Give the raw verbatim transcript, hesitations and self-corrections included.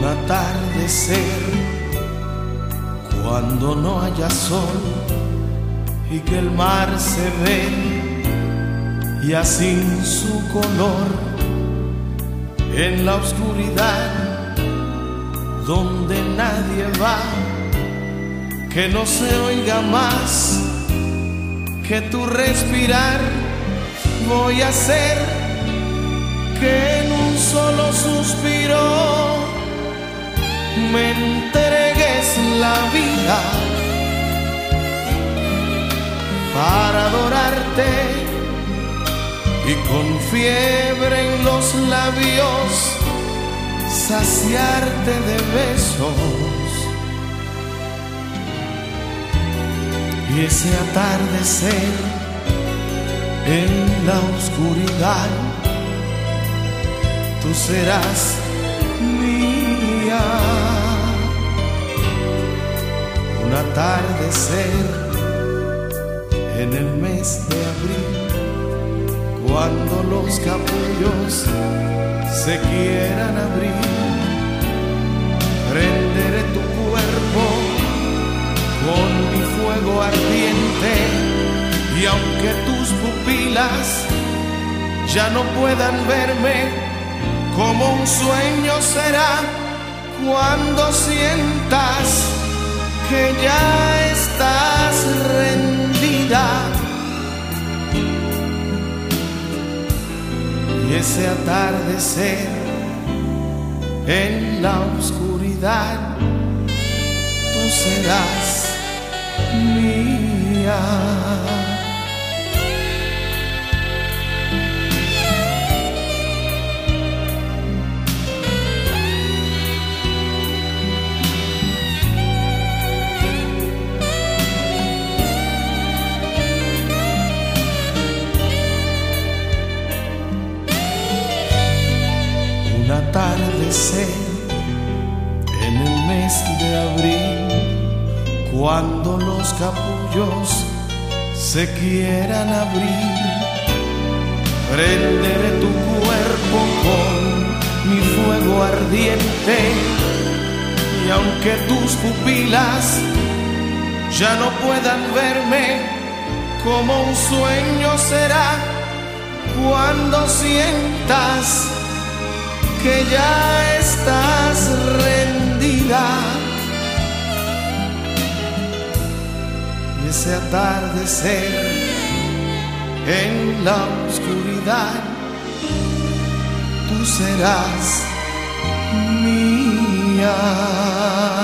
atardecer, cuando no haya sol y que el mar se ve ya sin su color, en la oscuridad donde nadie va, que no se oiga más que tu respirar. Voy a hacer que en un solo suspiro me entregues la vida para adorarte y con fiebre en los labios saciarte de besos. Y ese atardecer en la oscuridad, tú serás mía. Un atardecer en el mes de abril, cuando los capullos se quieran abrir, prenderé tu cuerpo con mi fuego ardiente, y aunque tus pupilas ya no puedan verme, como un sueño será cuando sientas que ya estás rendida. Y ese atardecer en la oscuridad, tú serás mía. Un atardecer en el mes de abril, cuando los capullos se quieran abrir, prenderé tu cuerpo con mi fuego ardiente, y aunque tus pupilas ya no puedan verme, como un sueño será cuando sientas que ya estás rendida. Y ese atardecer en la oscuridad, tú serás mía.